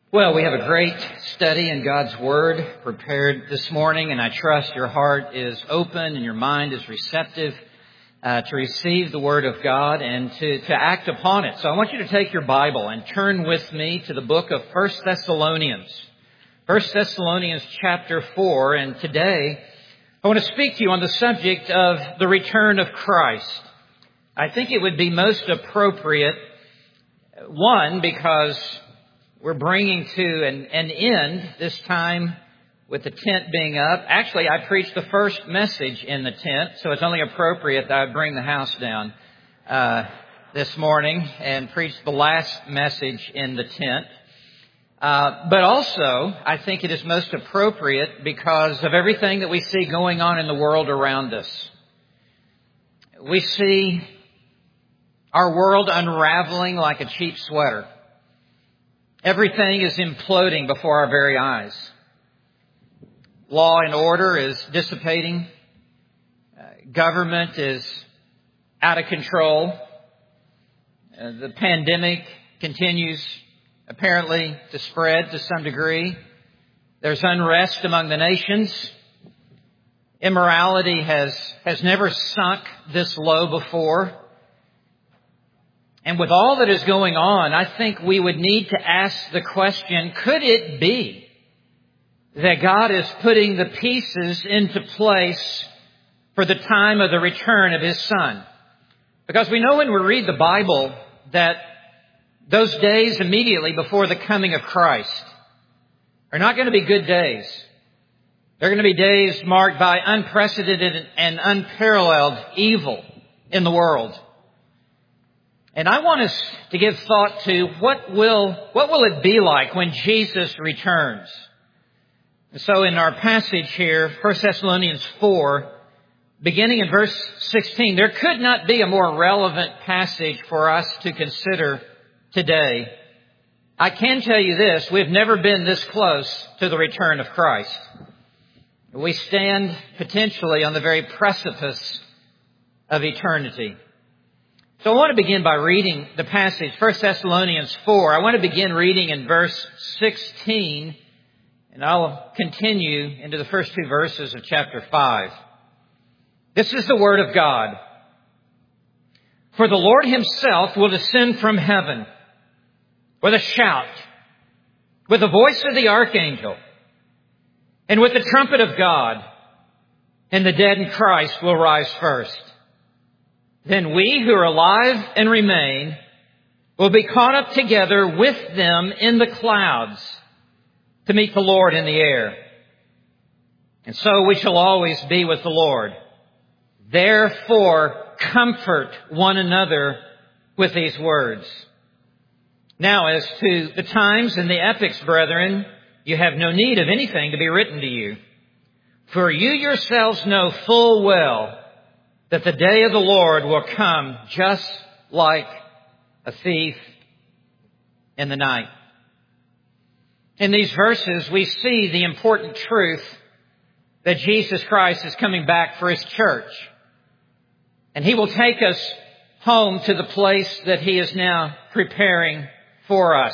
Well, we have a great study in God's Word prepared this morning, and I trust your heart is open and your mind is receptive to receive the Word of God and to act upon it. So I want you to take your Bible and turn with me to the book of 1 Thessalonians. 1 Thessalonians chapter 4, and today I want to speak to you on the subject of the return of Christ. I think it would be most appropriate, one, because we're bringing to an end this time with the tent being up. Actually, I preached the first message in the tent, so it's only appropriate that I bring the house down this morning and preach the last message in the tent. But also, I think it is most appropriate because of everything that we see going on in the world around us. We see our world unraveling like a cheap sweater. Everything is imploding before our very eyes. Law and order is dissipating. Government is out of control. The pandemic continues apparently to spread to some degree. There's unrest among the nations. Immorality has never sunk this low before. And with all that is going on, I think we would need to ask the question, could it be that God is putting the pieces into place for the time of the return of His Son? Because we know when we read the Bible that those days immediately before the coming of Christ are not going to be good days. They're going to be days marked by unprecedented and unparalleled evil in the world. And I want us to give thought to what will it be like when Jesus returns? So in our passage here, 1 Thessalonians 4, beginning in verse 16, there could not be a more relevant passage for us to consider today. I can tell you this, we've never been this close to the return of Christ. We stand potentially on the very precipice of eternity. So I want to begin by reading the passage, 1 Thessalonians 4. I want to begin reading in verse 16, and I'll continue into the first two verses of chapter 5. This is the word of God. For the Lord Himself will descend from heaven with a shout, with the voice of the archangel, and with the trumpet of God, and the dead in Christ will rise first. Then we who are alive and remain will be caught up together with them in the clouds to meet the Lord in the air. And so we shall always be with the Lord. Therefore, comfort one another with these words. Now, as to the times and the epochs, brethren, you have no need of anything to be written to you. For you yourselves know full well that the day of the Lord will come just like a thief in the night. In these verses, we see the important truth that Jesus Christ is coming back for His church. And He will take us home to the place that He is now preparing for us.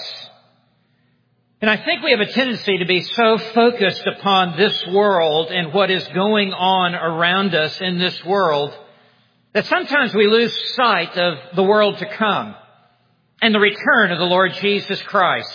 And I think we have a tendency to be so focused upon this world and what is going on around us in this world that sometimes we lose sight of the world to come and the return of the Lord Jesus Christ.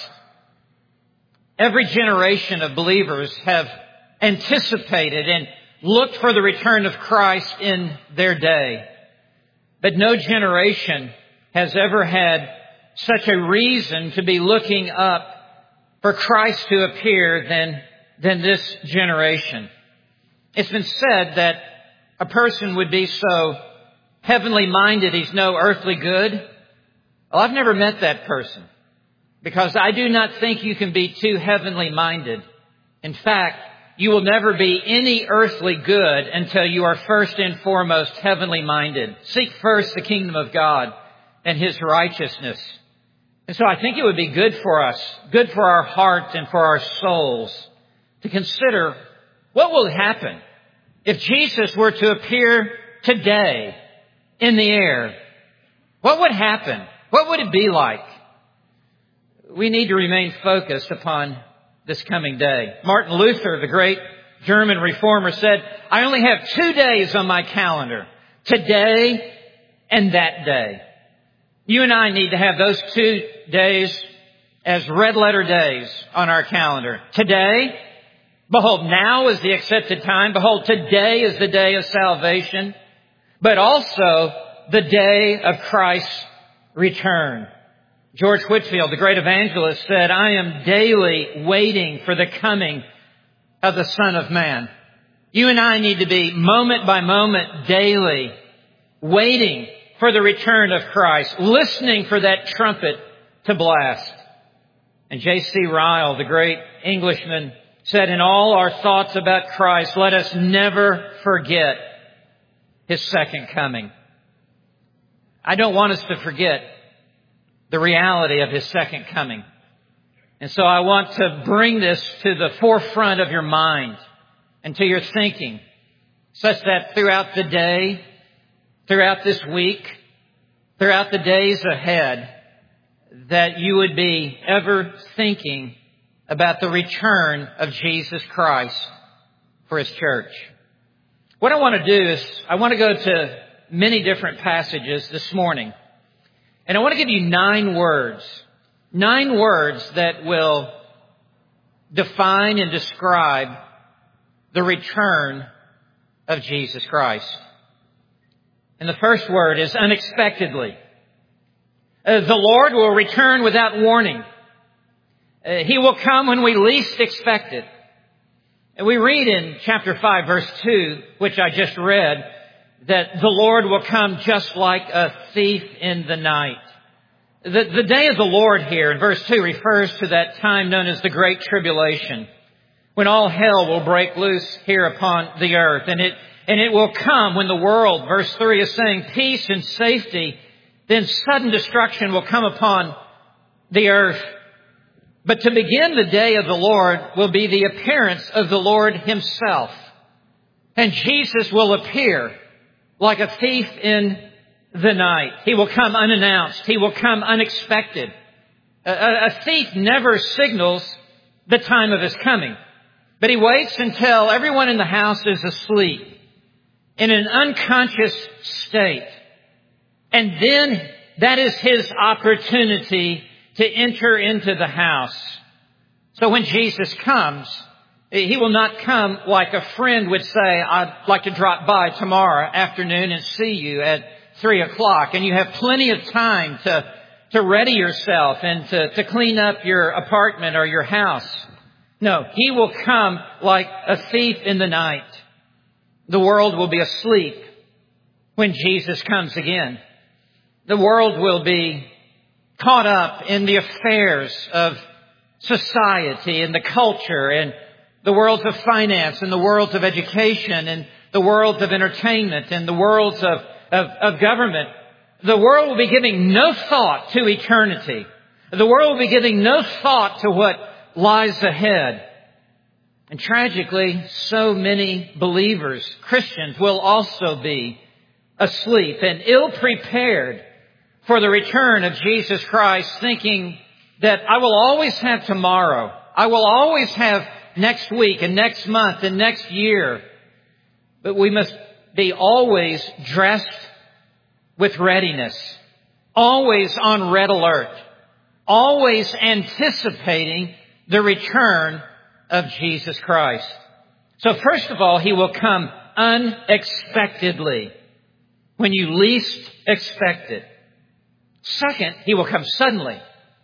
Every generation of believers have anticipated and looked for the return of Christ in their day. But no generation has ever had such a reason to be looking up for Christ to appear than this generation. It's been said that a person would be so heavenly minded he's no earthly good. Well, I've never met that person because I do not think you can be too heavenly minded. In fact, you will never be any earthly good until you are first and foremost heavenly minded. Seek first the kingdom of God and His righteousness. And so I think it would be good for us, good for our hearts and for our souls to consider what will happen if Jesus were to appear today in the air. What would happen? What would it be like? we need to remain focused upon this coming day. Martin Luther, the great German reformer, said, I only have 2 days on my calendar, today and that day. You and I need to have those 2 days as red letter days on our calendar. Today, behold, now is the accepted time. Behold, today is the day of salvation, but also the day of Christ's return. George Whitefield, the great evangelist, said, I am daily waiting for the coming of the Son of Man. You and I need to be moment by moment, daily, waiting for the return of Christ, listening for that trumpet to blast. And J.C. Ryle, the great Englishman, said, in all our thoughts about Christ, let us never forget His second coming. I don't want us to forget the reality of His second coming. And so I want to bring this to the forefront of your mind and to your thinking, such that throughout the day, throughout this week, throughout the days ahead, that you would be ever thinking about the return of Jesus Christ for His church. What I want to do is I want to go to many different passages this morning. And I want to give you 9 words that will define and describe the return of Jesus Christ. And the first word is unexpectedly. The Lord will return without warning. He will come when we least expect it. And we read in chapter 5, verse 2, which I just read, that the Lord will come just like a thief in the night. The day of the Lord here in verse 2 refers to that time known as the Great Tribulation, when all hell will break loose here upon the earth. And it will come when the world, verse 3 is saying, peace and safety, then sudden destruction will come upon the earth. But to begin the day of the Lord will be the appearance of the Lord Himself. And Jesus will appear like a thief in the night. He will come unannounced. He will come unexpected. A thief never signals the time of his coming, but he waits until everyone in the house is asleep, in an unconscious state. And then that is his opportunity to enter into the house. So when Jesus comes, He will not come like a friend would say, I'd like to drop by tomorrow afternoon and see you at 3:00. And you have plenty of time to ready yourself and to clean up your apartment or your house. No, He will come like a thief in the night. The world will be asleep when Jesus comes again. The world will be caught up in the affairs of society and the culture and the worlds of finance and the worlds of education and the worlds of entertainment and the worlds of government. The world will be giving no thought to eternity. The world will be giving no thought to what lies ahead. And tragically, so many believers, Christians, will also be asleep and ill-prepared for the return of Jesus Christ, thinking that I will always have tomorrow. I will always have next week and next month and next year. But we must be always dressed with readiness, always on red alert, always anticipating the return of Jesus Christ. So first of all, He will come unexpectedly, when you least expect it. Second, He will come suddenly.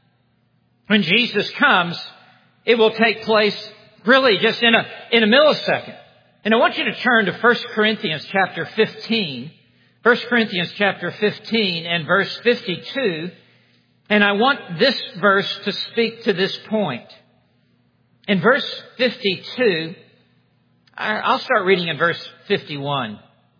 When Jesus comes, it will take place really just in a millisecond. And I want you to turn to 1 Corinthians chapter 15. 1 Corinthians chapter 15 and verse 52. And I want this verse to speak to this point. In verse 52, I'll start reading in verse 51.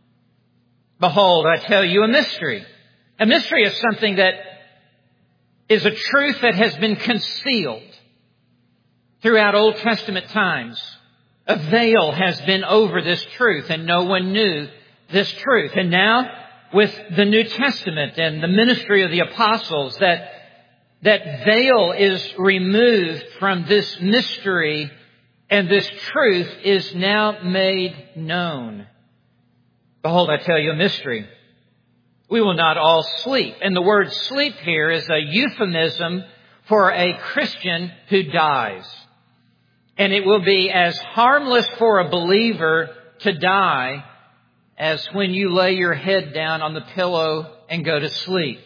Behold, I tell you a mystery. A mystery is something that is a truth that has been concealed throughout Old Testament times. A veil has been over this truth and no one knew this truth. And now with the New Testament and the ministry of the apostles, that that veil is removed from this mystery and this truth is now made known. Behold, I tell you a mystery. We will not all sleep. And the word sleep here is a euphemism for a Christian who dies. And it will be as harmless for a believer to die as when you lay your head down on the pillow and go to sleep.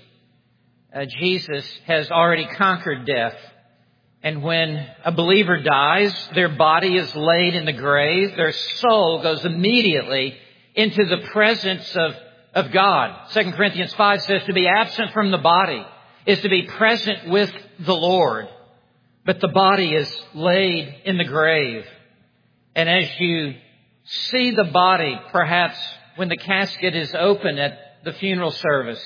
Jesus has already conquered death. And when a believer dies, their body is laid in the grave. Their soul goes immediately into the presence of God. 2 Corinthians 5 says to be absent from the body is to be present with the Lord. But the body is laid in the grave. And as you see the body, perhaps when the casket is open at the funeral service,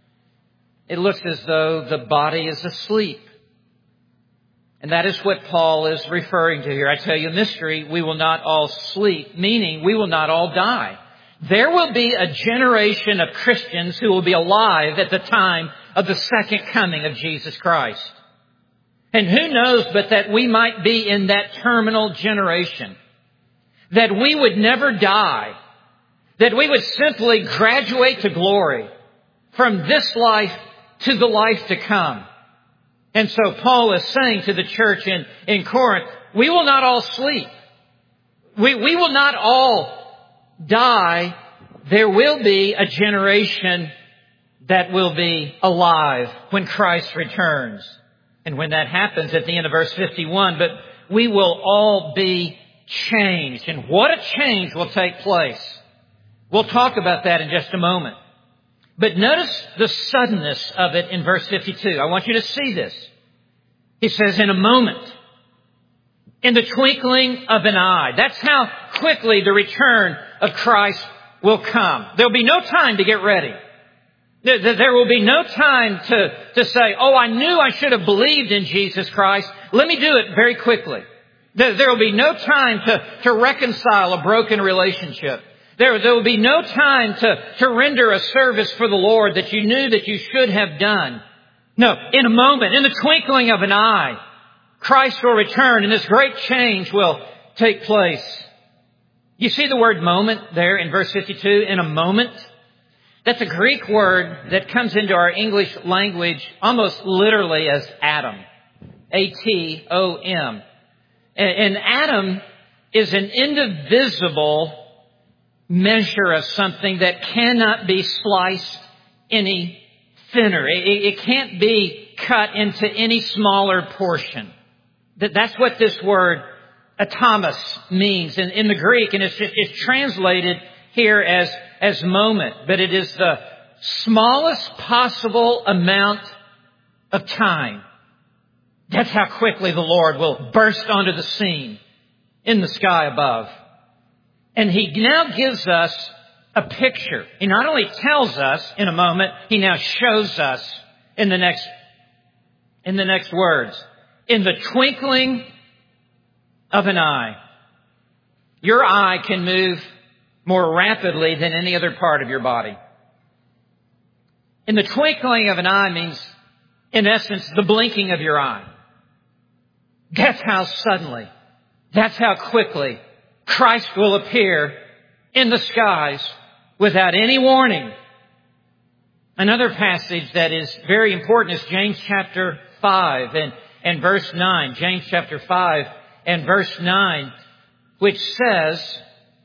it looks as though the body is asleep. And that is what Paul is referring to here. I tell you a mystery, we will not all sleep, meaning we will not all die. There will be a generation of Christians who will be alive at the time of the second coming of Jesus Christ. And who knows but that we might be in that terminal generation. That we would never die. That we would simply graduate to glory from this life to the life to come. And so Paul is saying to the church in Corinth, we will not all sleep. We will not all die. There will be a generation that will be alive when Christ returns. And when that happens at the end of verse 51, but we will all be changed. And what a change will take place. We'll talk about that in just a moment. But notice the suddenness of it in verse 52. I want you to see this. He says, in a moment, in the twinkling of an eye. That's how quickly the return of Christ will come. There'll be no time to get ready. There will be no time to say, oh, I knew I should have believed in Jesus Christ. Let me do it very quickly. There will be no time to reconcile a broken relationship. There will be no time to render a service for the Lord that you knew that you should have done. No, in a moment, in the twinkling of an eye, Christ will return and this great change will take place. You see the word moment there in verse 52, in a moment? That's a Greek word that comes into our English language almost literally as atom. A-T-O-M. And atom is an indivisible measure of something that cannot be sliced any thinner. It can't be cut into any smaller portion. That's what this word atomos means in the Greek. And it's translated here as moment. But it is the smallest possible amount of time. That's how quickly the Lord will burst onto the scene in the sky above. And He now gives us a picture. He not only tells us in a moment, He now shows us in the next words. In the twinkling of an eye. Your eye can move more rapidly than any other part of your body. In the twinkling of an eye means, in essence, the blinking of your eye. That's how suddenly, that's how quickly Christ will appear in the skies without any warning. Another passage that is very important is James chapter 5 and verse 9. James chapter 5 and verse 9, which says,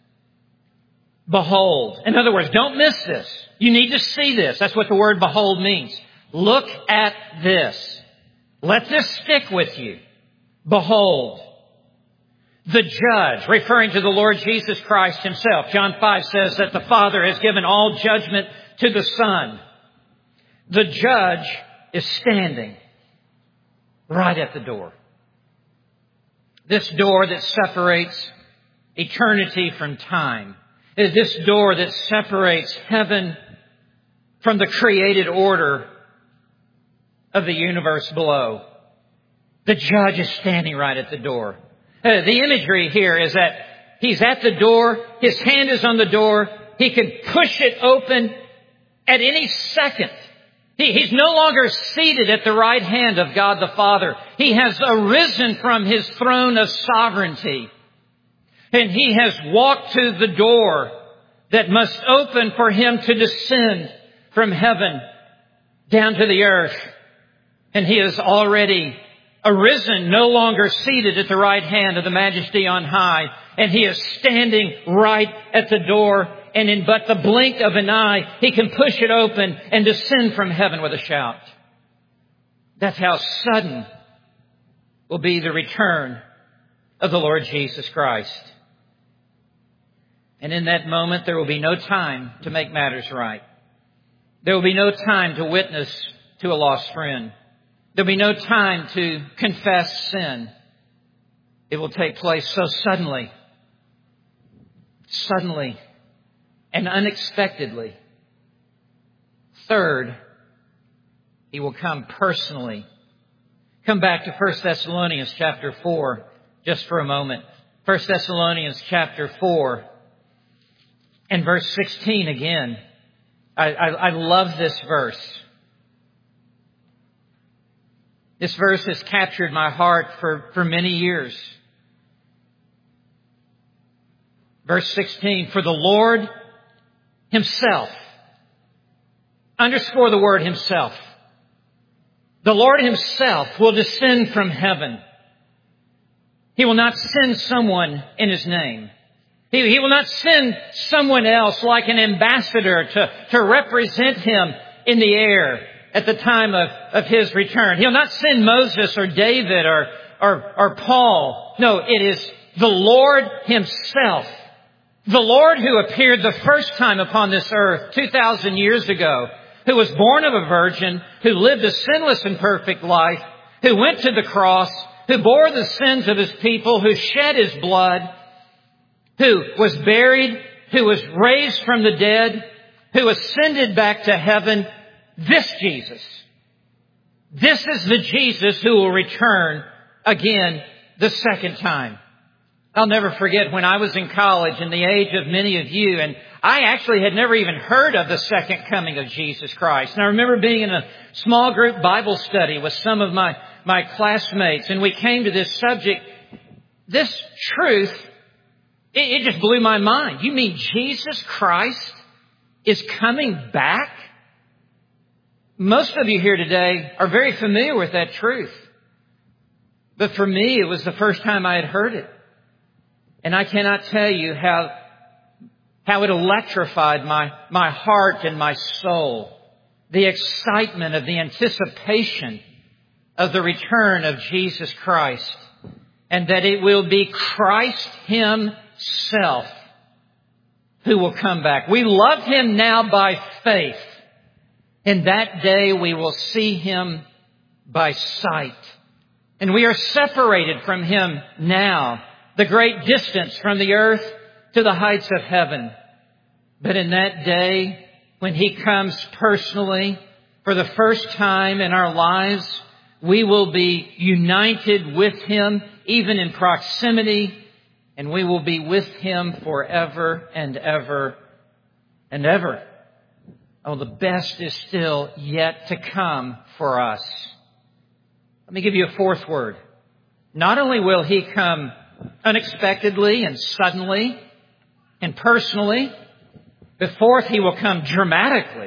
behold. In other words, don't miss this. You need to see this. That's what the word behold means. Look at this. Let this stick with you. Behold. The judge, referring to the Lord Jesus Christ Himself. John 5 says that the Father has given all judgment to the Son. The judge is standing right at the door. This door that separates eternity from time. This door that separates heaven from the created order of the universe below. The judge is standing right at the door. The imagery here is that He's at the door. His hand is on the door. He can push it open at any second. He's no longer seated at the right hand of God the Father. He has arisen from His throne of sovereignty. And He has walked to the door that must open for Him to descend from heaven down to the earth. And He has already arisen, no longer seated at the right hand of the Majesty on high. And He is standing right at the door. And in but the blink of an eye, He can push it open and descend from heaven with a shout. That's how sudden will be the return of the Lord Jesus Christ. And in that moment, there will be no time to make matters right. There will be no time to witness to a lost friend. There will be no time to confess sin. It will take place so suddenly and unexpectedly. Third, He will come personally. Come back to 1 Thessalonians chapter 4 just for a moment. 1 Thessalonians chapter 4 and verse 16 again. I love this verse. This verse has captured my heart for many years. Verse 16, for the Lord Himself, underscore the word Himself. The Lord Himself will descend from heaven. He will not send someone in His name. He will not send someone else like an ambassador to represent Him in the air at the time of His return. He'll not send Moses or David or Paul. No, it is the Lord Himself. The Lord who appeared the first time upon this earth 2,000 years ago, who was born of a virgin, who lived a sinless and perfect life, who went to the cross, who bore the sins of His people, who shed His blood, who was buried, who was raised from the dead, who ascended back to heaven. This Jesus. This is the Jesus who will return again the second time. I'll never forget when I was in college in the age of many of you, and I actually had never even heard of the second coming of Jesus Christ. And I remember being in a small group Bible study with some of my classmates, and we came to this subject. This truth, it just blew my mind. You mean Jesus Christ is coming back? Most of you here today are very familiar with that truth. But for me, it was the first time I had heard it. And I cannot tell you how it electrified my heart and my soul. The excitement of the anticipation of the return of Jesus Christ. And that it will be Christ Himself who will come back. We love Him now by faith. And that day we will see Him by sight. And we are separated from Him now. The great distance from the earth to the heights of heaven. But in that day, when He comes personally for the first time in our lives, we will be united with Him, even in proximity, and we will be with Him forever and ever and ever. Oh, the best is still yet to come for us. Let me give you a fourth word. Not only will He come unexpectedly and suddenly and personally, but fourth, He will come dramatically.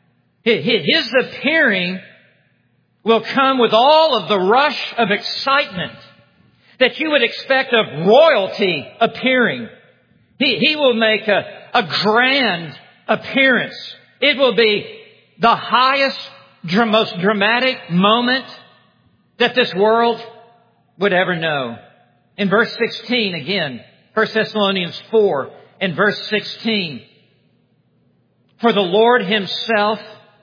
His appearing will come with all of the rush of excitement that you would expect of royalty appearing. He will make a grand appearance. It will be the highest, most dramatic moment that this world would ever know. In verse 16 again, 1 Thessalonians 4 and verse 16. For the Lord Himself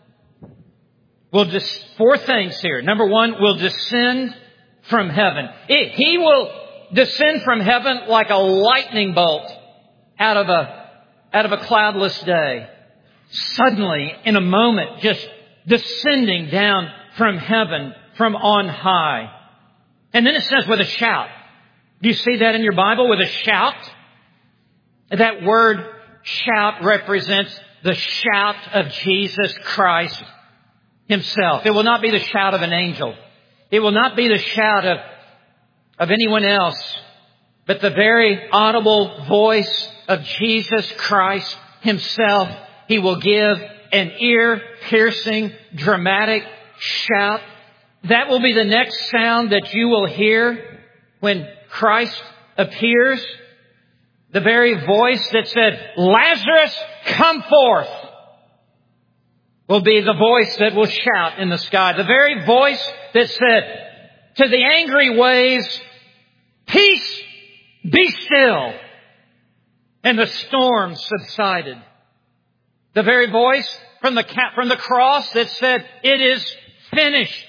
will four things here. Number one, will descend from heaven. He will descend from heaven like a lightning bolt out of a cloudless day. Suddenly, in a moment, just descending down from heaven, from on high. And then it says with a shout. Do you see that in your Bible? With a shout? That word shout represents the shout of Jesus Christ Himself. It will not be the shout of an angel. It will not be the shout of anyone else, but the very audible voice of Jesus Christ Himself. He will give an ear-piercing, dramatic shout. That will be the next sound that you will hear when Christ appears. The very voice that said, "Lazarus, come forth," will be the voice that will shout in the sky. The very voice that said to the angry waves, "Peace, be still," and the storm subsided. The very voice from the cross that said, "It is finished,"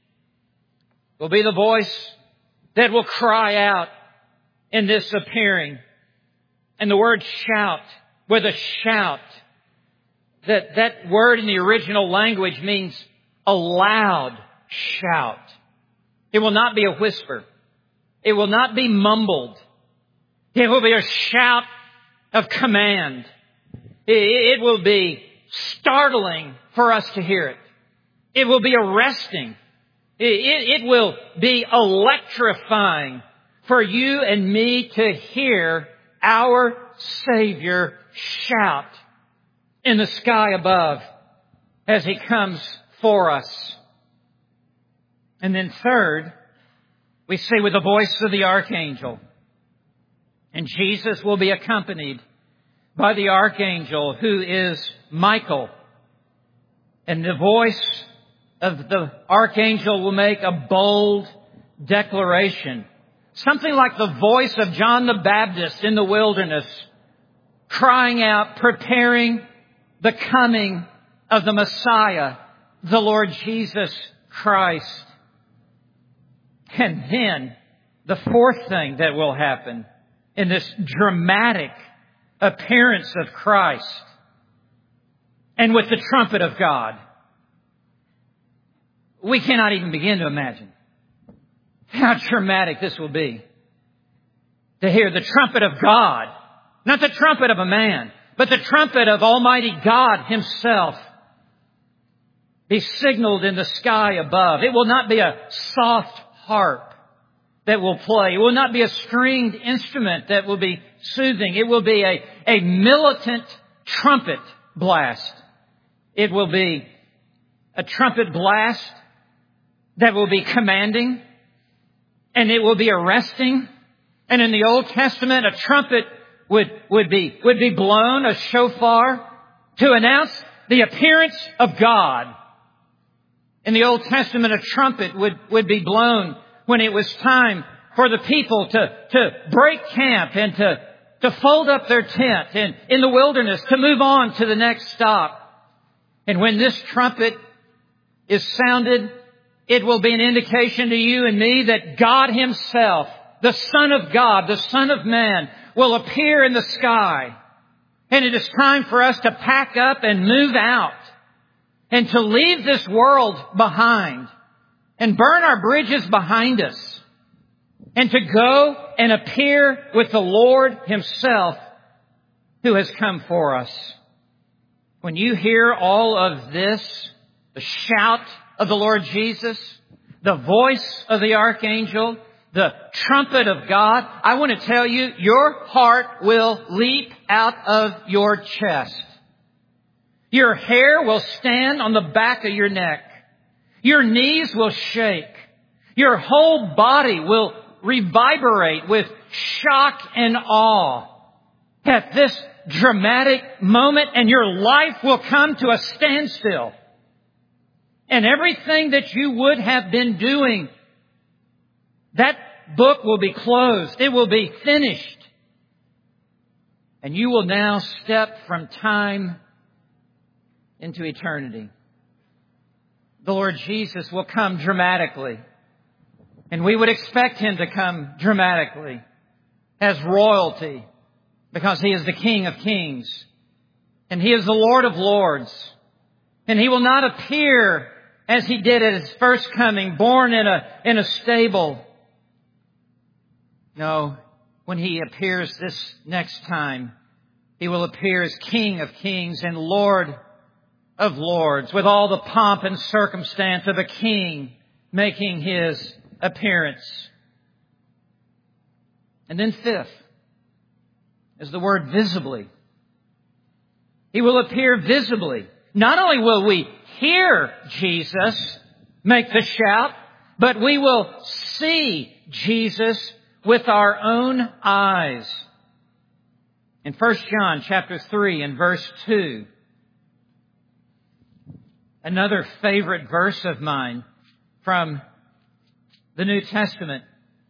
will be the voice that will cry out in this appearing. And the word shout, with a shout, that word in the original language means a loud shout. It will not be a whisper. It will not be mumbled. It will be a shout of command. It will be startling for us to hear it. It will be arresting. It will be electrifying for you and me to hear our Savior shout in the sky above as He comes for us. And then third, we see with the voice of the archangel. And Jesus will be accompanied by the archangel who is Michael. And the voice of the archangel will make a bold declaration. Something like the voice of John the Baptist in the wilderness, crying out, preparing the coming of the Messiah, the Lord Jesus Christ. And then the fourth thing that will happen in this dramatic appearance of Christ, and with the trumpet of God, we cannot even begin to imagine how dramatic this will be. To hear the trumpet of God, not the trumpet of a man, but the trumpet of Almighty God Himself, be signaled in the sky above. It will not be a soft harp that will play. It will not be a stringed instrument that will be soothing. It will be a militant trumpet blast. It will be a trumpet blast that will be commanding, and it will be arresting. And in the Old Testament, a trumpet would be blown, a shofar, to announce the appearance of God. In the Old Testament, a trumpet would be blown when it was time for the people to break camp and to fold up their tent and in the wilderness to move on to the next stop. And when this trumpet is sounded, it will be an indication to you and me that God Himself, the Son of God, the Son of Man, will appear in the sky. And it is time for us to pack up and move out and to leave this world behind and burn our bridges behind us and to go and appear with the Lord Himself who has come for us. When you hear all of this, the shout of the Lord Jesus, the voice of the archangel, the trumpet of God, I want to tell you, your heart will leap out of your chest. Your hair will stand on the back of your neck. Your knees will shake. Your whole body will reverberate with shock and awe at this dramatic moment, and your life will come to a standstill. And everything that you would have been doing, that book will be closed. It will be finished. And you will now step from time into eternity. The Lord Jesus will come dramatically. And we would expect Him to come dramatically as royalty, because He is the King of Kings and He is the Lord of Lords. And He will not appear as He did at His first coming, born in a stable. No, when He appears this next time, He will appear as King of Kings and Lord of Lords, with all the pomp and circumstance of a king making His appearance. And then fifth is the word visibly. He will appear visibly. Not only will we hear Jesus make the shout, but we will see Jesus with our own eyes. In 1 John chapter 3 and verse 2, another favorite verse of mine from the New Testament.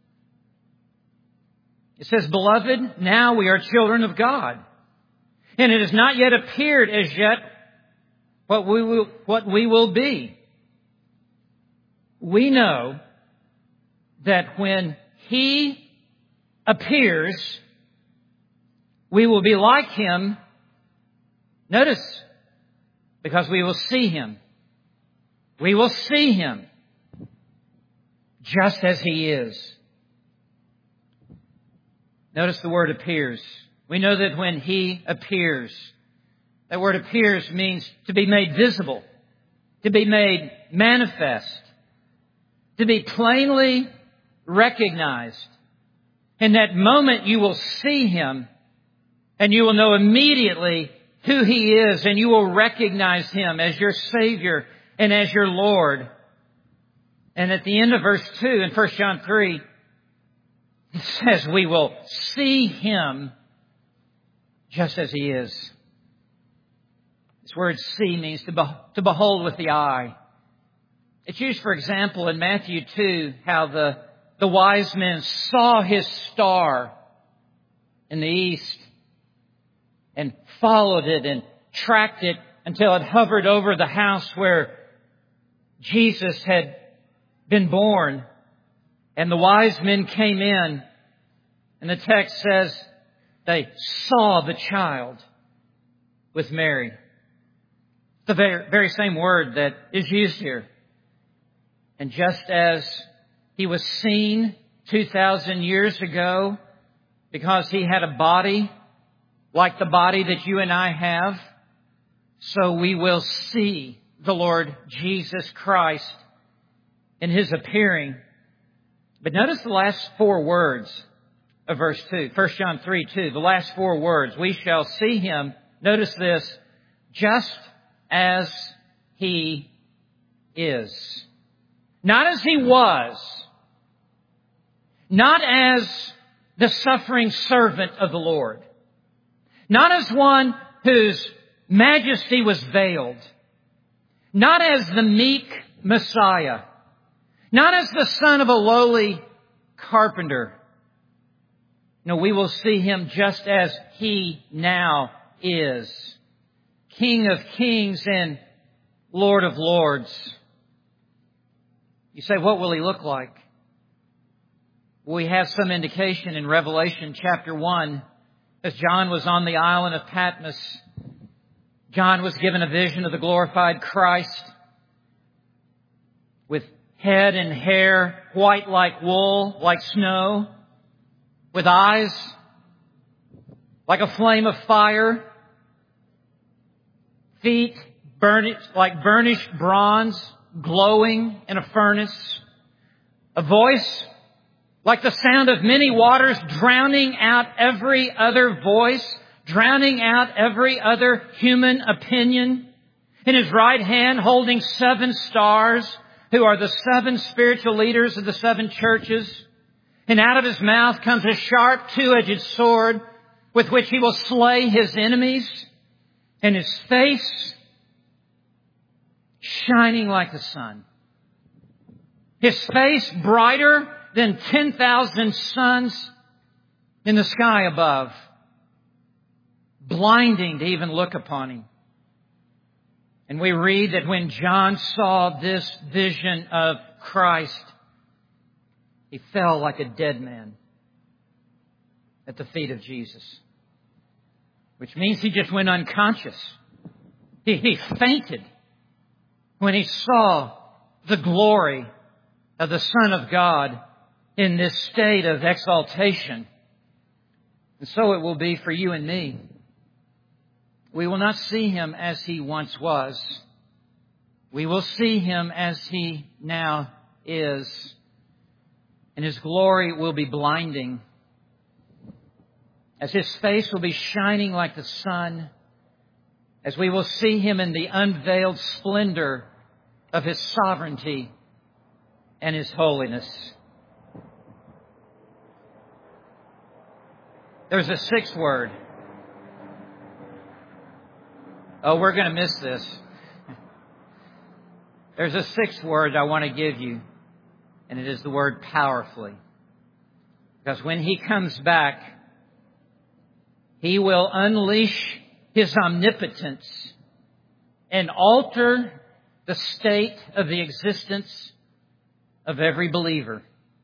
It says, "Beloved, now we are children of God, and it has not yet appeared as yet what we will be. We know that when He appears, we will be like Him." Notice, because we will see Him. We will see Him just as He is. Notice the word appears. We know that when He appears, that word appears means to be made visible, to be made manifest, to be plainly recognized. In that moment you will see Him and you will know immediately who He is, and you will recognize Him as your Savior and as your Lord. And at the end of verse 2 in 1 John 3, it says we will see Him just as He is. This word see means to behold with the eye. It's used, for example, in Matthew 2, how the wise men saw His star in the east and followed it and tracked it until it hovered over the house where Jesus had been born. And the wise men came in, and the text says they saw the child with Mary. The very same word that is used here. And just as He was seen 2,000 years ago, because He had a body like the body that you and I have, so we will see the Lord Jesus Christ in His appearing. But notice the last four words of verse 2. 1 John 3:2. The last four words. We shall see Him, notice this, just as He is. Not as He was. Not as the suffering servant of the Lord. Not as one whose majesty was veiled. Not as the meek Messiah. Not as the son of a lowly carpenter. No, we will see Him just as He now is. King of kings and Lord of lords. You say, what will He look like? We have some indication in Revelation chapter 1. As John was on the island of Patmos, John was given a vision of the glorified Christ with head and hair white like wool, like snow, with eyes like a flame of fire, feet like burnished bronze, glowing in a furnace, a voice like the sound of many waters, drowning out every other voice, drowning out every other human opinion. In His right hand holding 7 stars, who are the 7 spiritual leaders of the 7 churches. And out of His mouth comes a sharp 2-edged sword with which He will slay His enemies. And His face shining like the sun. His face brighter than 10,000 suns in the sky above. Blinding to even look upon Him. And we read that when John saw this vision of Christ, he fell like a dead man at the feet of Jesus. Which means he just went unconscious. He fainted when he saw the glory of the Son of God in this state of exaltation. And so it will be for you and me. we will not see Him as He once was. We will see Him as He now is. And His glory will be blinding, as His face will be shining like the sun, as we will see Him in the unveiled splendor of His sovereignty and His holiness. There's a sixth word. Oh, we're going to miss this. There's a sixth word I want to give you, and it is the word powerfully. Because when He comes back, He will unleash His omnipotence and alter the state of the existence of every believer.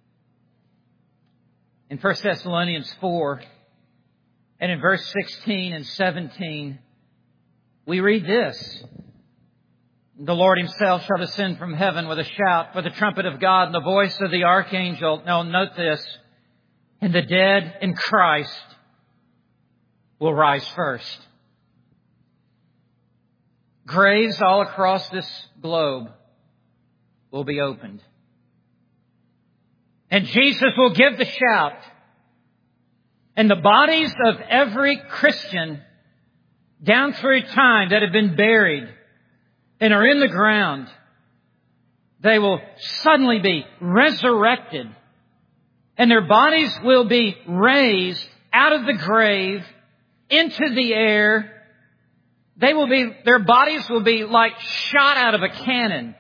In 1 Thessalonians 4, and in verse 16 and 17, we read this. The Lord Himself shall descend from heaven with a shout, with the trumpet of God and the voice of the archangel. Now note this. And the dead in Christ will rise first. Graves all across this globe will be opened. And Jesus will give the shout. And the bodies of every Christian down through time that have been buried and are in the ground, they will suddenly be resurrected. And their bodies will be raised out of the grave into the air. Their bodies will be like shot out of a cannon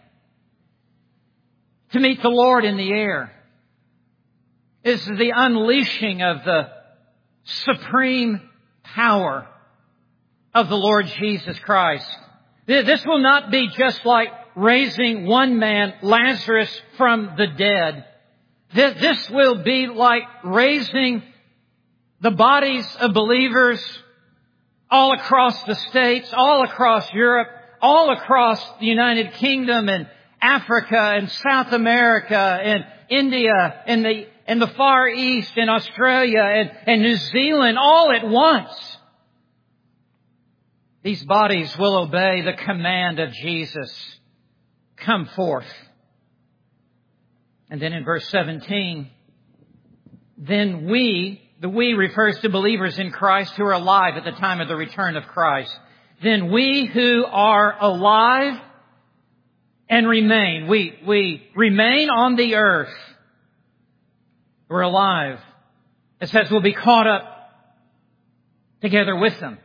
to meet the Lord in the air. This is the unleashing of the supreme power of the Lord Jesus Christ. This will not be just like raising one man, Lazarus, from the dead. This will be like raising the bodies of believers all across the States, all across Europe, all across the United Kingdom and Africa and South America and India and the Far East and Australia and New Zealand all at once. These bodies will obey the command of Jesus. Come forth. And then in verse 17, then the we refers to believers in Christ who are alive at the time of the return of Christ. Then we who are alive and remain, we remain on the earth. We're alive. It says we'll be caught up together with them.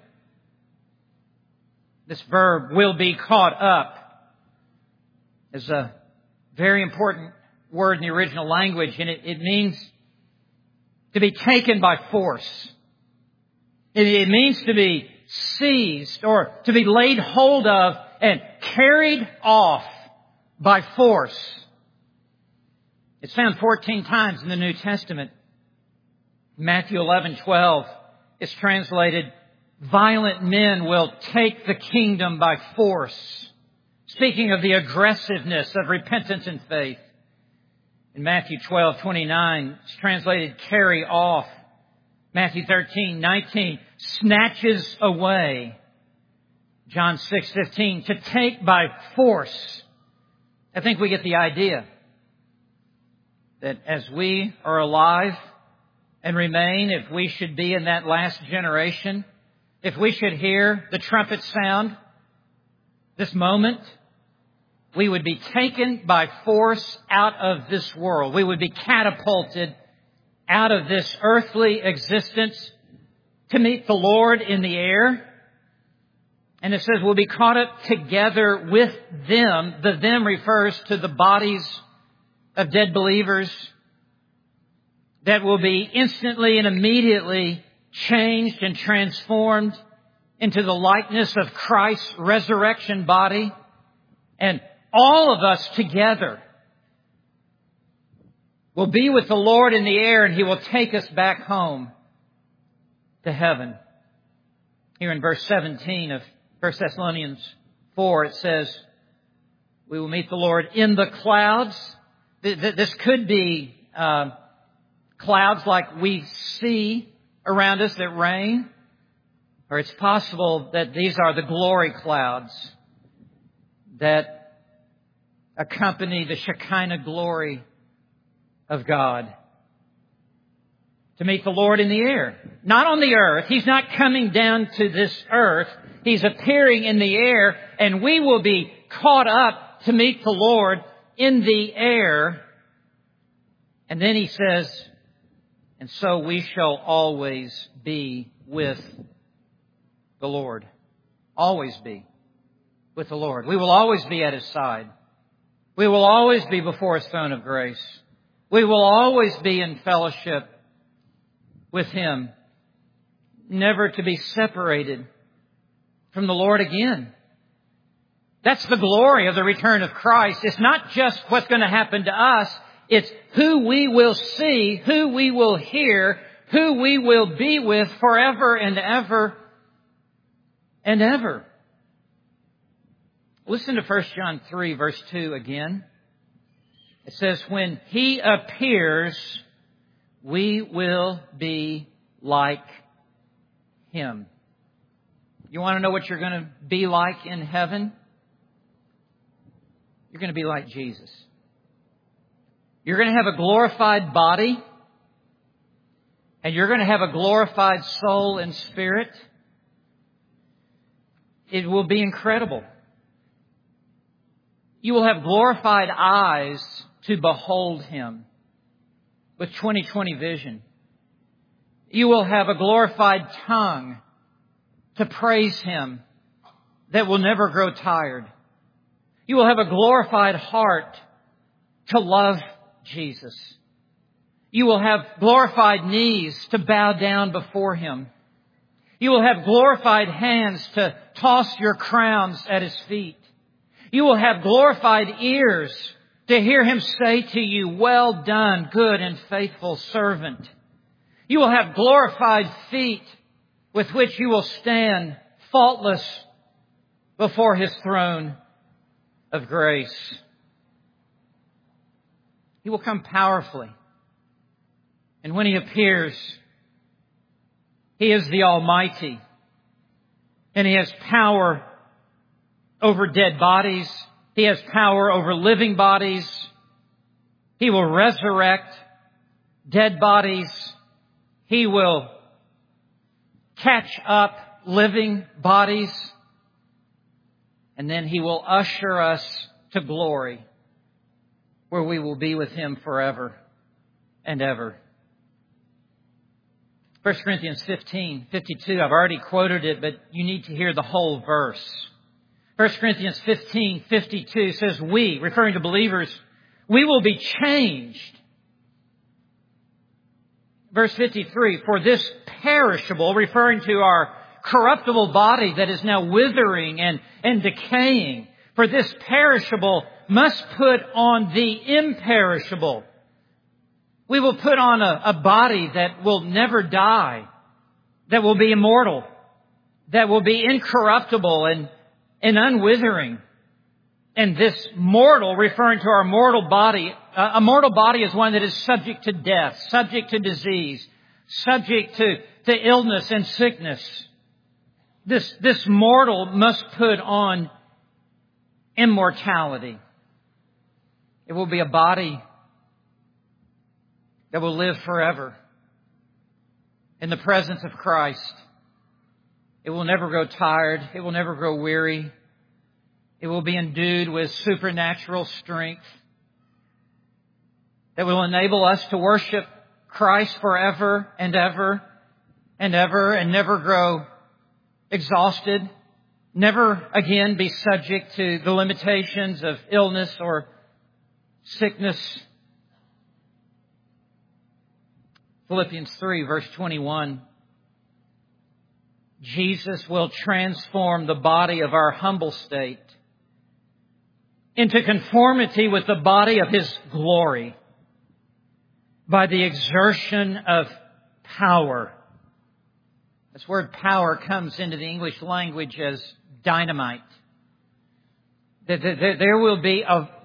This verb, will be caught up, is a very important word in the original language, and it means to be taken by force. It means to be seized or to be laid hold of and carried off by force. It's found 14 times in the New Testament. Matthew 11:12 is translated, violent men will take the kingdom by force. Speaking of the aggressiveness of repentance and faith. In Matthew 12:29, it's translated carry off. Matthew 13:19, snatches away. John 6:15, to take by force. I think we get the idea that as we are alive and remain, if we should be in that last generation, if we should hear the trumpet sound this moment, we would be taken by force out of this world. We would be catapulted out of this earthly existence to meet the Lord in the air. And it says we'll be caught up together with them. The them refers to the bodies of dead believers that will be instantly and immediately changed and transformed into the likeness of Christ's resurrection body. And all of us together will be with the Lord in the air, and He will take us back home to heaven. Here in verse 17 of 1 Thessalonians 4, it says, we will meet the Lord in the clouds. This could be clouds like we see around us that rain. Or it's possible that these are the glory clouds that accompany the Shekinah glory of God. To meet the Lord in the air. Not on the earth. He's not coming down to this earth. He's appearing in the air, and we will be caught up to meet the Lord in the air. And then he says, and so we shall always be with the Lord. Always be with the Lord. We will always be at His side. We will always be before His throne of grace. We will always be in fellowship with Him, never to be separated from the Lord again. That's the glory of the return of Christ. It's not just what's going to happen to us. It's who we will see, who we will hear, who we will be with forever and ever and ever. Listen to 1 John 3, verse 2 again. It says, when He appears, we will be like Him. You want to know what you're going to be like in heaven? You're going to be like Jesus. You're going to have a glorified body, and you're going to have a glorified soul and spirit. It will be incredible. You will have glorified eyes to behold Him with 20/20 vision. You will have a glorified tongue to praise Him that will never grow tired. You will have a glorified heart to love Jesus. You will have glorified knees to bow down before Him. You will have glorified hands to toss your crowns at His feet. You will have glorified ears to hear Him say to you, well done, good and faithful servant. You will have glorified feet with which you will stand faultless before His throne of grace. He will come powerfully. And when He appears, He is the Almighty. And He has power over dead bodies. He has power over living bodies. He will resurrect dead bodies. He will catch up living bodies. And then He will usher us to glory, where we will be with Him forever and ever. 1 Corinthians 15:52. I've already quoted it, but you need to hear the whole verse. 1 Corinthians 15:52 says, we, referring to believers, we will be changed. Verse 53, for this perishable, referring to our corruptible body that is now withering and decaying, for this perishable must put on the imperishable. We will put on a body that will never die, that will be immortal, that will be incorruptible and unwithering. And this mortal, referring to our mortal body, a mortal body is one that is subject to death, subject to disease, subject to illness and sickness. This mortal must put on immortality. It will be a body that will live forever in the presence of Christ. It will never grow tired. It will never grow weary. It will be endued with supernatural strength that will enable us to worship Christ forever and ever and ever and never grow exhausted, never again be subject to the limitations of illness or sickness. Philippians 3, verse 21. Jesus will transform the body of our humble state into conformity with the body of His glory by the exertion of power. This word power comes into the English language as dynamite. There will be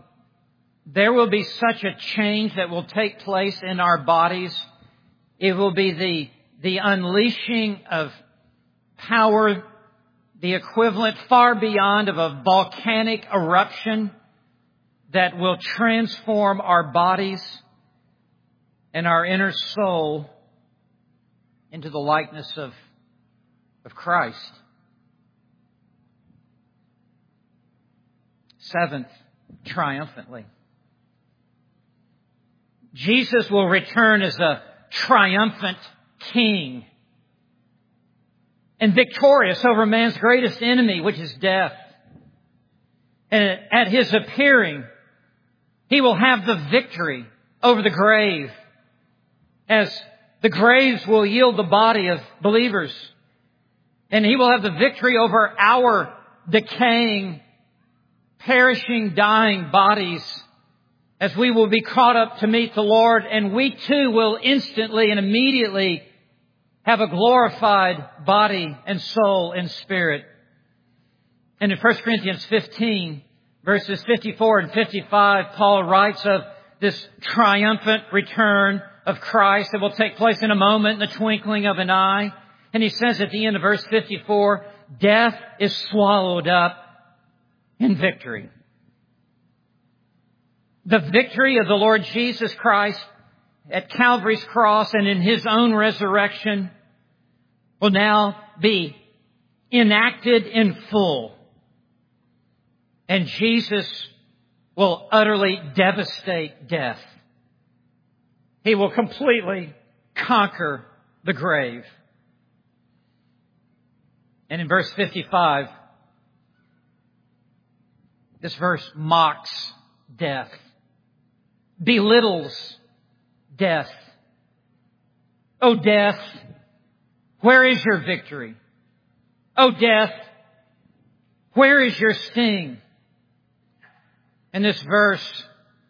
such a change that will take place in our bodies. It will be the unleashing of power, the equivalent far beyond of a volcanic eruption that will transform our bodies and our inner soul into the likeness of Christ. Seventh, triumphantly. Jesus will return as a triumphant king and victorious over man's greatest enemy, which is death. And at His appearing, He will have the victory over the grave, as the graves will yield the body of believers. And He will have the victory over our decaying, perishing, dying bodies, as we will be caught up to meet the Lord, and we too will instantly and immediately have a glorified body and soul and spirit. And in 1 Corinthians 15, verses 54 and 55, Paul writes of this triumphant return of Christ that will take place in a moment, in the twinkling of an eye. And he says at the end of verse 54, death is swallowed up in victory. The victory of the Lord Jesus Christ at Calvary's cross and in His own resurrection will now be enacted in full. And Jesus will utterly devastate death. He will completely conquer the grave. And in verse 55, this verse mocks death, belittles death. O death, where is your victory? O death, where is your sting? And this verse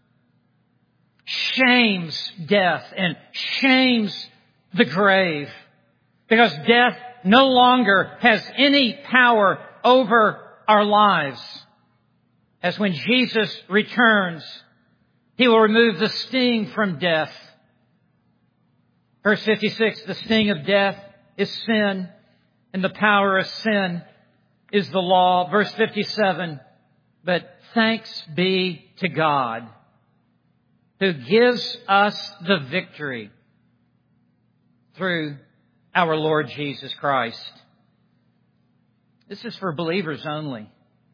shames death and shames the grave, because death no longer has any power over our lives. As when Jesus returns, He will remove the sting from death. Verse 56, the sting of death is sin, and the power of sin is the law. Verse 57, but thanks be to God, who gives us the victory through our Lord Jesus Christ. This is for believers only.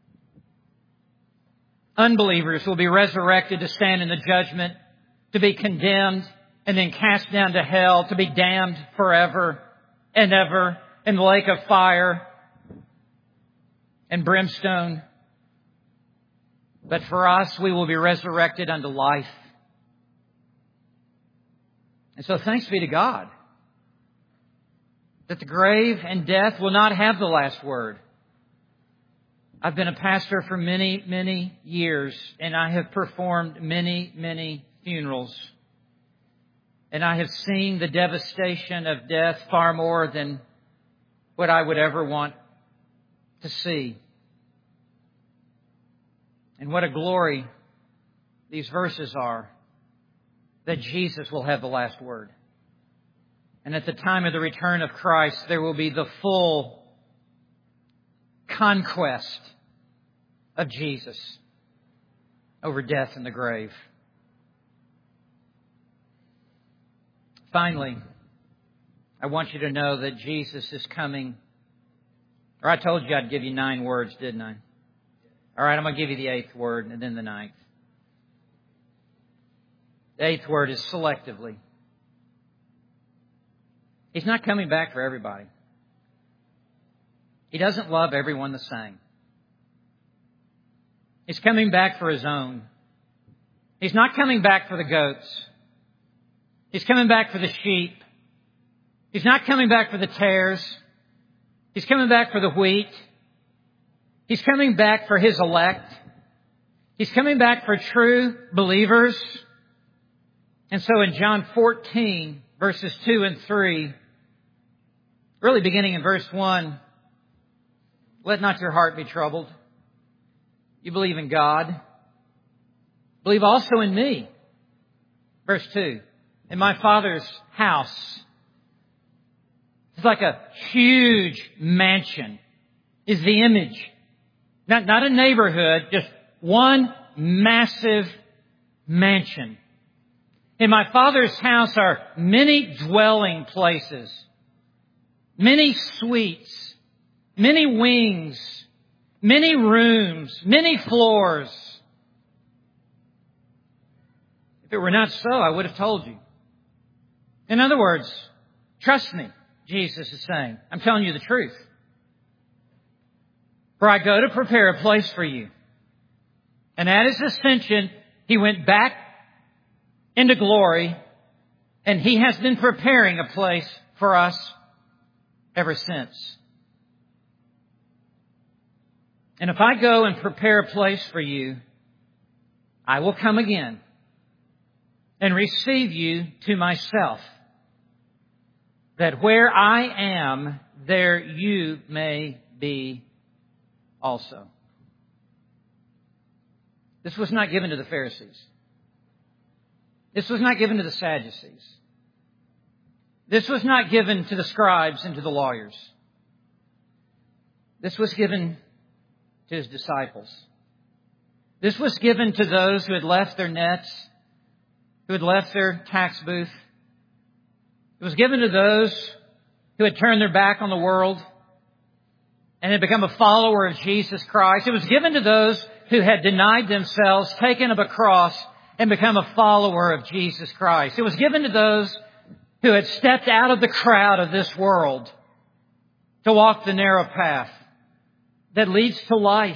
Unbelievers will be resurrected to stand in the judgment, to be condemned, and then cast down to hell, to be damned forever and ever in the lake of fire and brimstone. But for us, we will be resurrected unto life. And so thanks be to God that the grave and death will not have the last word. I've been a pastor for many, many years, and I have performed many, many funerals. And I have seen the devastation of death far more than what I would ever want to see. And what a glory these verses are, that Jesus will have the last word. And at the time of the return of Christ, there will be the full conquest of Jesus over death and the grave. Finally, I want you to know that Jesus is coming. Or I told you I'd give you 9 words, didn't I? All right, I'm going to give you the 8th word and then the 9th. The 8th word is selectively. He's not coming back for everybody. He doesn't love everyone the same. He's coming back for His own. He's not coming back for the goats. He's coming back for the sheep. He's not coming back for the tares. He's coming back for the wheat. He's coming back for His elect. He's coming back for true believers. And so in John 14, verses 2 and 3, really beginning in verse 1, let not your heart be troubled. You believe in God. Believe also in me. Verse 2, in my Father's house It's like a huge mansion is the image. Not a neighborhood, just one massive mansion. In my Father's house are many dwelling places, many suites, many wings, many rooms, many floors. If it were not so, I would have told you. In other words, trust me, Jesus is saying. I'm telling you the truth. For I go to prepare a place for you. And at His ascension, He went back into glory, and He has been preparing a place for us ever since. And if I go and prepare a place for you, I will come again and receive you to myself, that where I am, there you may be also. This was not given to the Pharisees. This was not given to the Sadducees. This was not given to the scribes and to the lawyers. This was given to His disciples. This was given to those who had left their nets, who had left their tax booth. It was given to those who had turned their back on the world and had become a follower of Jesus Christ. It was given to those who had denied themselves, taken up a cross, and become a follower of Jesus Christ. It was given to those who had stepped out of the crowd of this world to walk the narrow path that leads to life.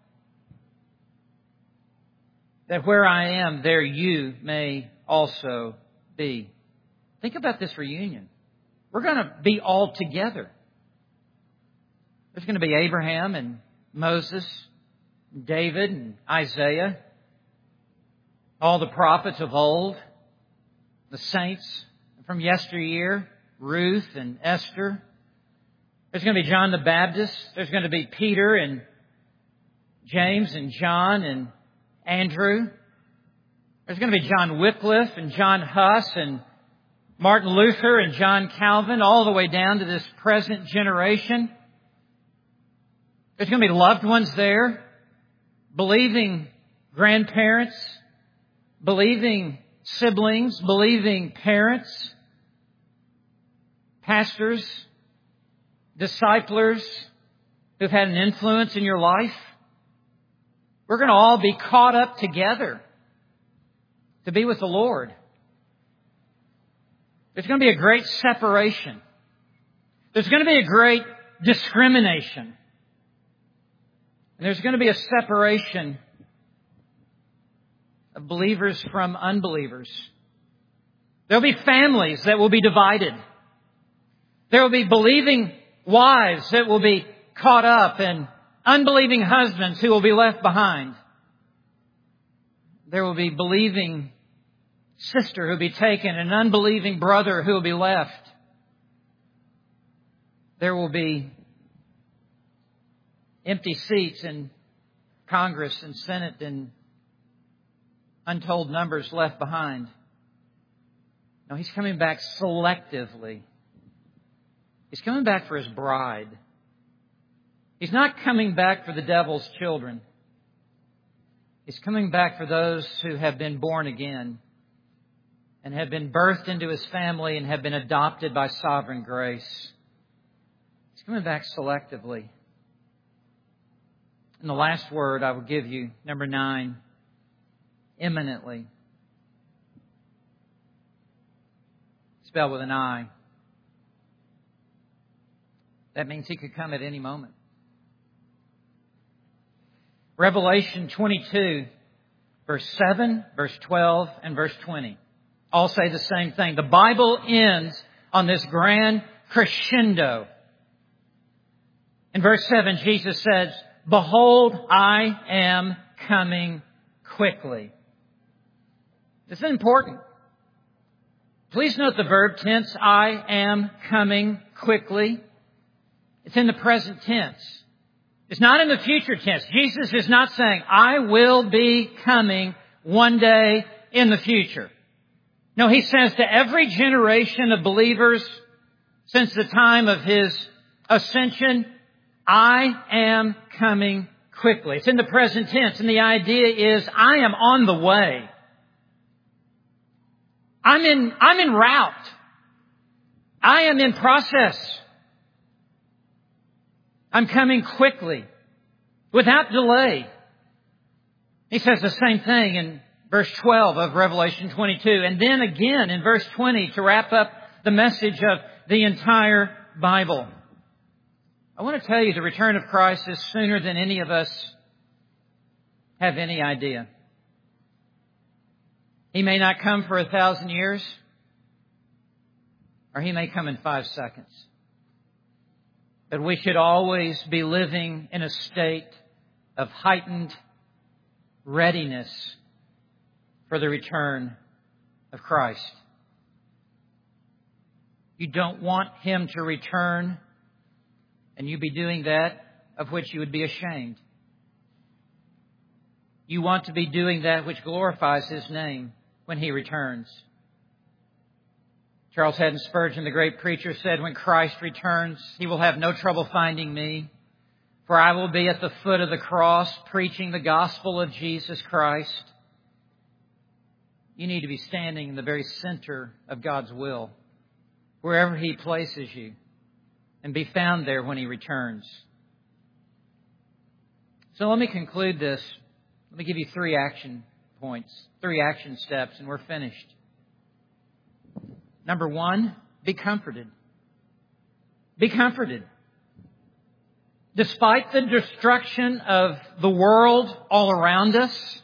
That where I am, there you may also be. Think about this reunion. We're going to be all together. There's going to be Abraham and Moses, and David and Isaiah, all the prophets of old, the saints from yesteryear, Ruth and Esther. There's going to be John the Baptist. There's going to be Peter and James and John and Andrew. There's going to be John Wycliffe and John Huss and Martin Luther and John Calvin, all the way down to this present generation. There's going to be loved ones there, believing grandparents, believing siblings, believing parents, pastors, disciplers who've had an influence in your life. We're going to all be caught up together to be with the Lord. There's going to be a great separation. There's going to be a great discrimination. And there's going to be a separation of believers from unbelievers. There'll be families that will be divided. There will be believing wives that will be caught up and unbelieving husbands who will be left behind. There will be believing sister who will be taken and an unbelieving brother who will be left. There will be empty seats in Congress and Senate and untold numbers left behind. No, He's coming back selectively. He's coming back for His bride. He's not coming back for the devil's children. He's coming back for those who have been born again and have been birthed into His family and have been adopted by sovereign grace. He's coming back selectively. And the last word I will give you, number 9, imminently. Spelled with an I. That means He could come at any moment. Revelation 22, verse 7, verse 12, and verse 20 all say the same thing. The Bible ends on this grand crescendo. In verse 7, Jesus says, "Behold, I am coming quickly." This is important. Please note the verb tense, I am coming quickly. It's in the present tense. It's not in the future tense. Jesus is not saying, I will be coming one day in the future. No, He says to every generation of believers since the time of His ascension, I am coming quickly. It's in the present tense, and the idea is I am on the way. I'm en route. I am in process. I'm coming quickly, without delay. He says the same thing in verse 12 of Revelation 22. And then again in verse 20 to wrap up the message of the entire Bible. I want to tell you the return of Christ is sooner than any of us have any idea. He may not come for 1,000 years, or He may come in 5 seconds. But we should always be living in a state of heightened readiness for the return of Christ. You don't want Him to return and you be doing that of which you would be ashamed. You want to be doing that which glorifies His name when He returns. Charles Haddon Spurgeon, the great preacher, said, when Christ returns, He will have no trouble finding me, for I will be at the foot of the cross preaching the gospel of Jesus Christ. You need to be standing in the very center of God's will, wherever He places you, and be found there when He returns. So let me conclude this. Let me give you 3 action points, 3 action steps, and we're finished. Number 1, be comforted. Be comforted. Despite the destruction of the world all around us,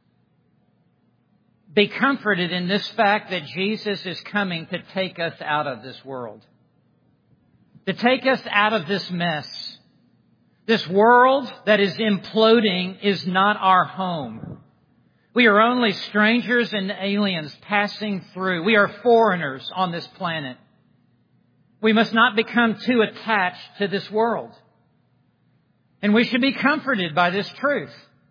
be comforted in this fact that Jesus is coming to take us out of this world. To take us out of this mess. This world that is imploding is not our home. We are only strangers and aliens passing through. We are foreigners on this planet. We must not become too attached to this world. And we should be comforted by this truth.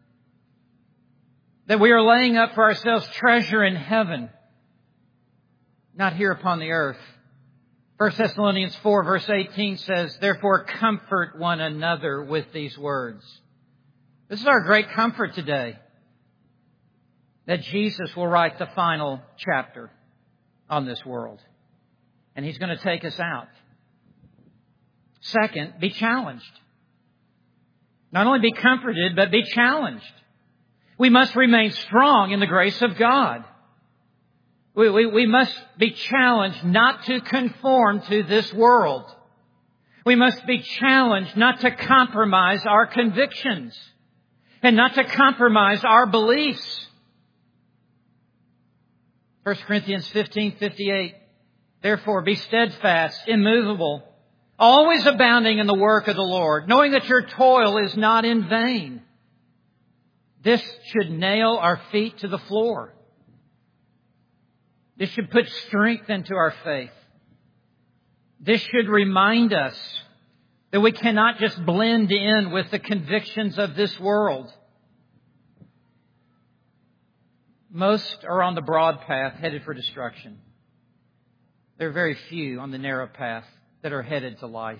That we are laying up for ourselves treasure in heaven, not here upon the earth. 1 Thessalonians 4 verse 18 says, therefore comfort one another with these words. This is our great comfort today. That Jesus will write the final chapter on this world. And He's going to take us out. Second, be challenged. Not only be comforted, but be challenged. We must remain strong in the grace of God. We must be challenged not to conform to this world. We must be challenged not to compromise our convictions and not to compromise our beliefs. 1 Corinthians 15:58. Therefore, be steadfast, immovable, always abounding in the work of the Lord, knowing that your toil is not in vain. This should nail our feet to the floor. This should put strength into our faith. This should remind us that we cannot just blend in with the convictions of this world. Most are on the broad path headed for destruction. There are very few on the narrow path that are headed to life.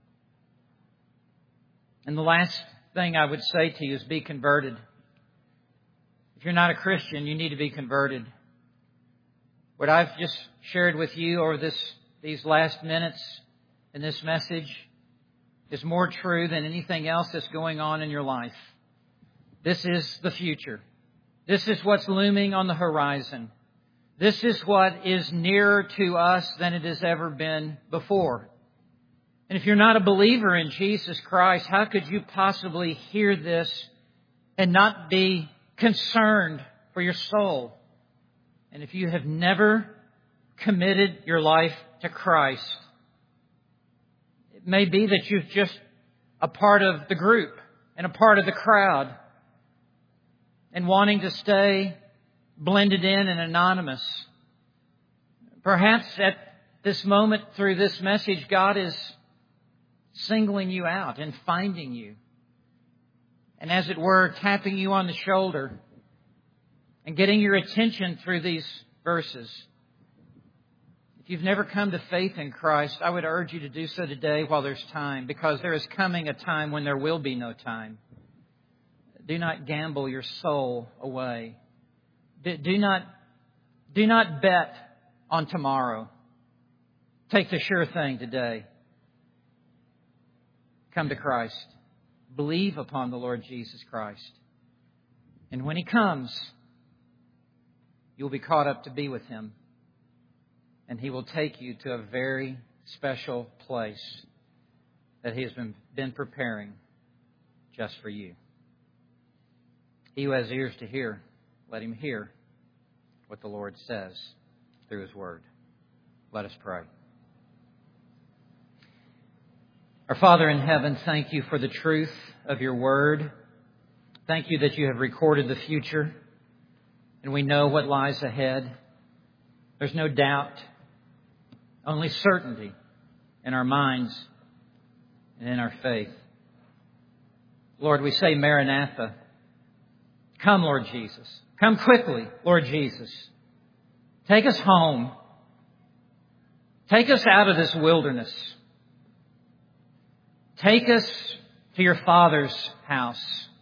And the last thing I would say to you is be converted. If you're not a Christian, you need to be converted. What I've just shared with you over these last minutes in this message is more true than anything else that's going on in your life. This is the future. This is what's looming on the horizon. This is what is nearer to us than it has ever been before. And if you're not a believer in Jesus Christ, how could you possibly hear this and not be concerned for your soul? And if you have never committed your life to Christ, it may be that you're just a part of the group and a part of the crowd and wanting to stay blended in and anonymous. Perhaps at this moment through this message, God is singling you out and finding you. And as it were, tapping you on the shoulder and getting your attention through these verses. If you've never come to faith in Christ, I would urge you to do so today while there's time, because there is coming a time when there will be no time. Do not gamble your soul away. Do not bet on tomorrow. Take the sure thing today. Come to Christ. Believe upon the Lord Jesus Christ. And when He comes, you'll be caught up to be with Him. And He will take you to a very special place that He has been preparing just for you. He who has ears to hear, let him hear what the Lord says through His Word. Let us pray. Our Father in heaven, thank You for the truth of Your Word. Thank You that You have recorded the future, and we know what lies ahead. There's no doubt, only certainty in our minds and in our faith. Lord, we say, Maranatha. Come, Lord Jesus. Come quickly, Lord Jesus. Take us home. Take us out of this wilderness. Take us to Your Father's house.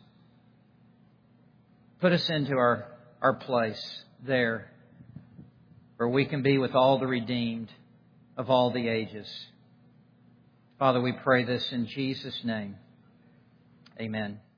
Put us into our place there, where we can be with all the redeemed of all the ages. Father, we pray this in Jesus' name. Amen.